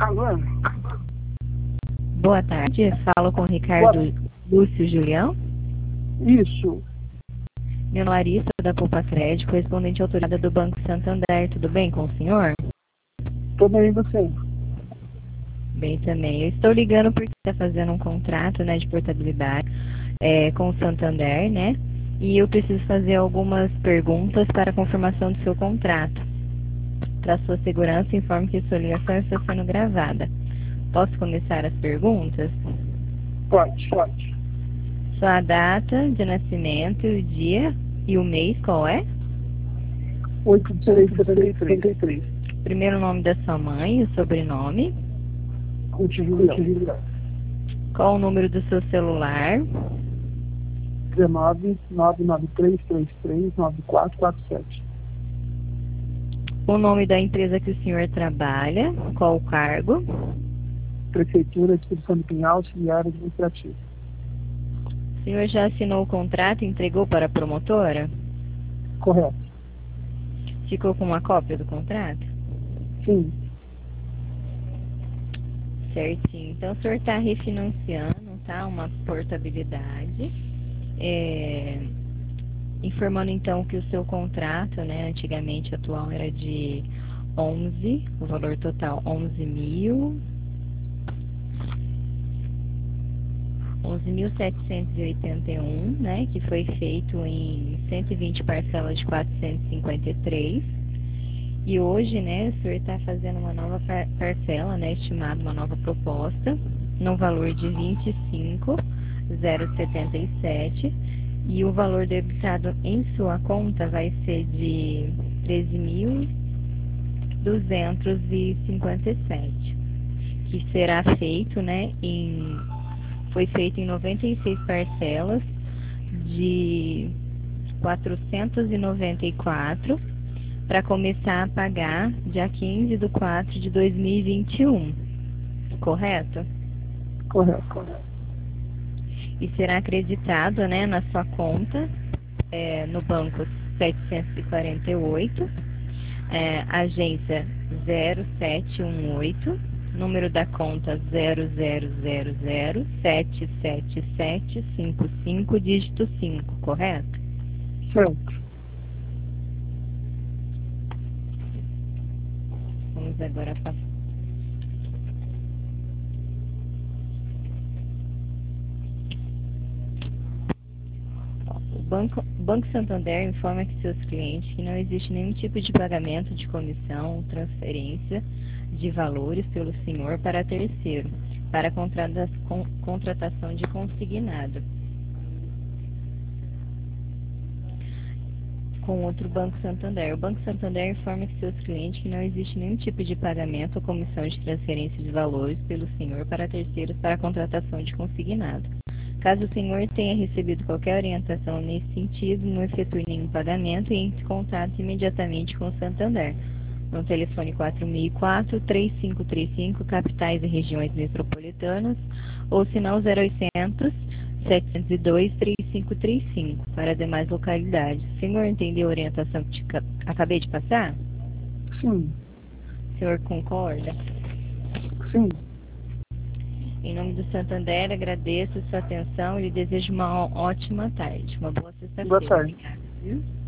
Alô? Boa tarde, falo com o Ricardo Lúcio Julião. Isso. Meu nome é Larissa, da Poupa Crédito, correspondente autorizada do Banco Santander. Tudo bem com o senhor? Tudo bem, e você? Bem também. Eu estou ligando porque está fazendo um contrato, né, de portabilidade com o Santander, né? E eu preciso fazer algumas perguntas para a confirmação do seu contrato. Para sua segurança, informe que sua ligação está sendo gravada. Posso começar as perguntas? Pode. Sua data de nascimento, o dia e o mês, qual é? 8 de 6 de 73. Primeiro nome da sua mãe e o sobrenome. Ruth Julião. Qual o número do seu celular? 19 99333 9447. O nome da empresa que o senhor trabalha? Qual o cargo? Prefeitura de Espírito Santo do Pinhal, auxiliar administrativo. O senhor já assinou o contrato e entregou para a promotora? Correto. Ficou com uma cópia do contrato? Sim. Certinho. Então, o senhor está refinanciando, tá? Uma portabilidade. Informando, então, que o seu contrato, né, antigamente atual era de 11, o valor total 11.781, né, que foi feito em 120 parcelas de 453. E hoje, né, o senhor está fazendo uma nova parcela, né, estimada uma nova proposta, no valor de 25.077, e o valor debitado em sua conta vai ser de 13.257, que será feito, né, foi feito em 96 parcelas de 494, para começar a pagar dia 15 de 4 de 2021, correto? Correto. E será acreditado, né, na sua conta, no banco 748, agência 0718, número da conta 0000777755, dígito 5, correto? Certo. Vamos agora passar. O Banco Santander informa que seus clientes que não existe nenhum tipo de pagamento de comissão, transferência de valores pelo senhor para terceiro, para contratação de consignado com outro Banco Santander. O Banco Santander informa que seus clientes que não existe nenhum tipo de pagamento ou comissão de transferência de valores pelo senhor para terceiros para contratação de consignado. Caso o senhor tenha recebido qualquer orientação nesse sentido, não efetue nenhum pagamento e entre em contato imediatamente com o Santander, no telefone 4004-3535, capitais e regiões metropolitanas, ou sinal 0800 702 3535, para demais localidades. O senhor entendeu a orientação que acabei de passar? Sim. O senhor concorda? Sim. Em nome do Santander, agradeço a sua atenção e lhe desejo uma ótima tarde. Uma boa sexta-feira. Boa tarde. Obrigada, viu?